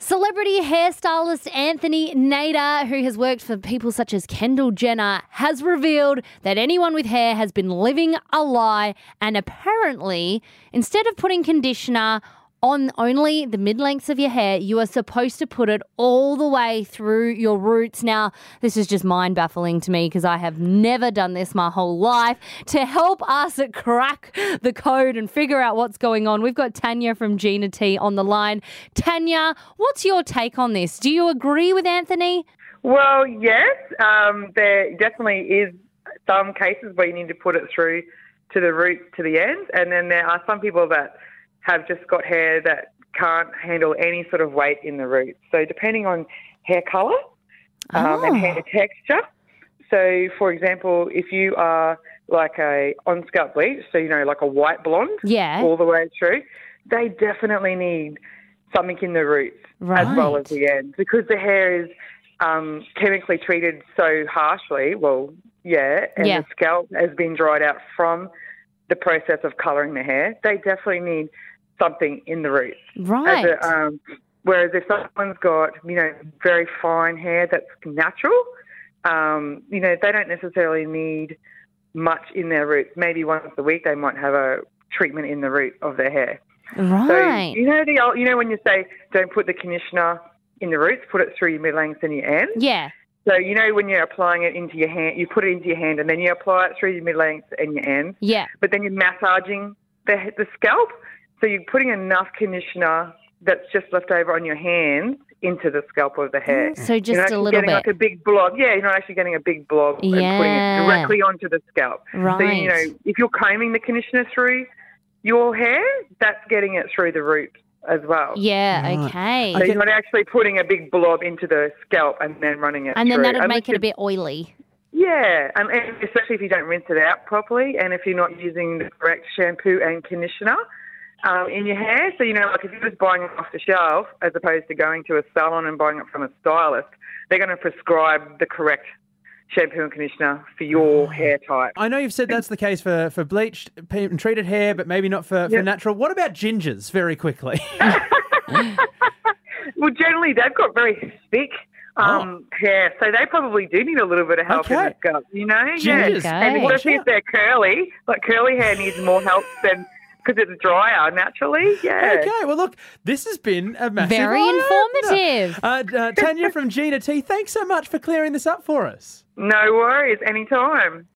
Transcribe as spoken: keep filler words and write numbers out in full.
Celebrity hairstylist Anthony Nader, who has worked for people such as Kendall Jenner, has revealed that anyone with hair has been living a lie, and apparently, instead of putting conditioner on only the mid-lengths of your hair, you are supposed to put it all the way through your roots. Now, this is just mind-baffling to me because I have never done this my whole life. To help us crack the code and figure out what's going on, we've got Tanya from Gina T on the line. Tanya, what's your take on this? Do you agree with Anthony? Well, yes. Um, there definitely is some cases where you need to put it through to the root to the end, and then there are some people that have just got hair that can't handle any sort of weight in the roots. So depending on hair colour um, Oh. and hair texture. So, for example, if you are like a on-scalp bleach, so, you know, like a white blonde Yeah. all the way through, they definitely need something in the roots as well as Right. the ends, because the hair is um, chemically treated so harshly. Well, yeah, and Yeah. the scalp has been dried out from the process of colouring the hair. They definitely need something in the roots. Right. As a, um, whereas if someone's got, you know, very fine hair that's natural, um, you know, they don't necessarily need much in their roots. Maybe once a week they might have a treatment in the root of their hair. Right. So, you know, the old- you know when you say don't put the conditioner in the roots, put it through your mid-lengths and your ends? Yeah. So, you know, when you're applying it into your hand, you put it into your hand and then you apply it through your mid-lengths and your ends. Yeah. But then you're massaging the, the scalp. So you're putting enough conditioner that's just left over on your hands into the scalp of the hair. So You're just not a actually little getting bit. like a big blob. Yeah, you're not actually getting a big blob and putting Yeah. it directly onto the scalp. Right. So, you know, if you're combing the conditioner through your hair, that's getting it through the root as well. Yeah, Right. okay. So you're not actually putting a big blob into the scalp and then running it And then through. that'd Unless make it you- a bit oily. Yeah, um, and especially if you don't rinse it out properly and if you're not using the correct shampoo and conditioner um, in your hair. So, you know, like if you're just buying it off the shelf as opposed to going to a salon and buying it from a stylist, they're going to prescribe the correct shampoo and conditioner for your hair type. I know you've said that's the case for, for bleached and treated hair, but maybe not for, for Yep. natural. What about gingers, very quickly? Well, generally they've got very thick um, hair, so they probably do need a little bit of help in Okay. the scalp, you know? Gingers, go. And watch especially out. if they're curly, like curly hair needs more help than because it's drier naturally. Yeah. Okay, well, look, this has been a massive Very eye-opener. informative. Uh, uh, Tanya from Gina T, thanks so much for clearing this up for us. No worries, anytime.